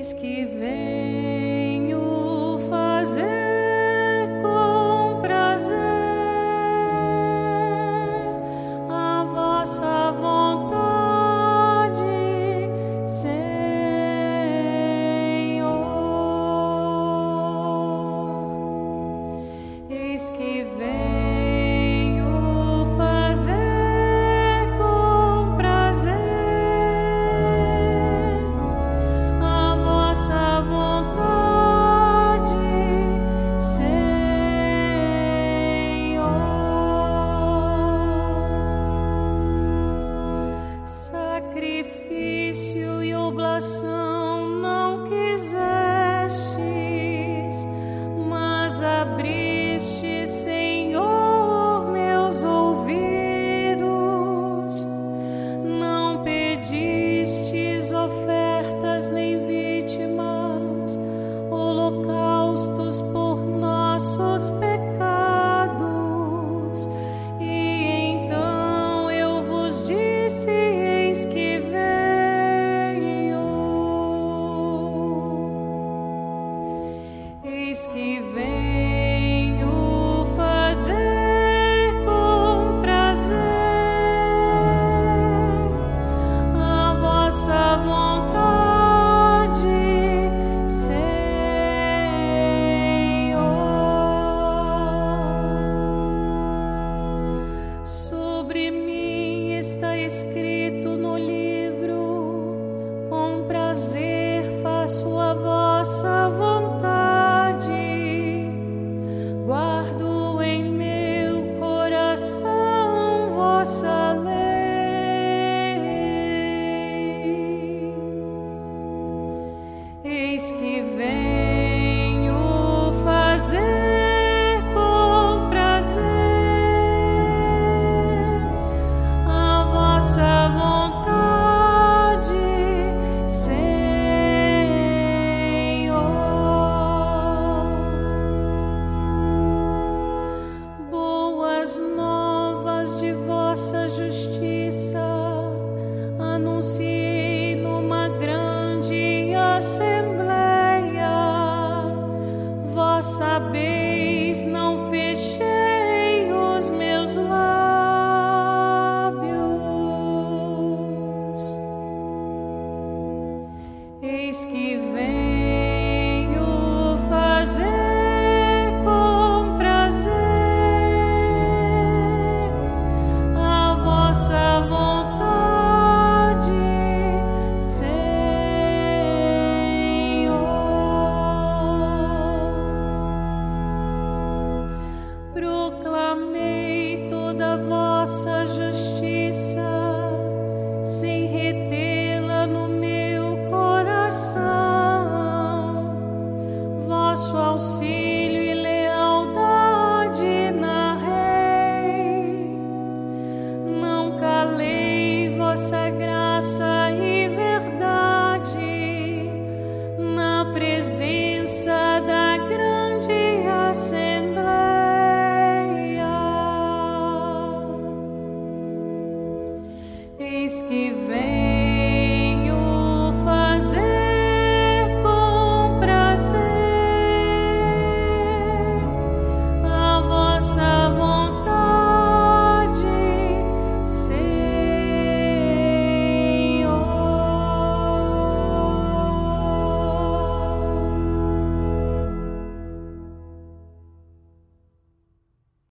Eis que venho fazer com prazer a vossa vontade, Senhor. Eis que venho fazer com prazer a vossa vontade, Senhor. Sacrifício e oblação não quisestes, mas abriste, Senhor, meus ouvidos. Não pedistes ofertas nem vítimas, holocaustos por nossos pecados. E então eu vos disse: eis que venho. Eis que venho fazer com prazer a vossa vontade, Senhor. Sobre mim está escrito no livro: com prazer faço a vossa vontade. Guardo em meu coração vossa lei. Eis que venho fazer com prazer a vossa vontade, Senhor. Boas novas de vossa justiça anunciei numa grande assembleia. Vós sabeis, não fechei os meus lábios. Eis que venho fazer com prazer a vossa vontade, Senhor. Proclamei toda a vossa justiça, sem retê-la no meu coração. Vosso auxílio e lealdade narrei. Não calei vossa graça e verdade na presença da grande assembleia. Eis que vem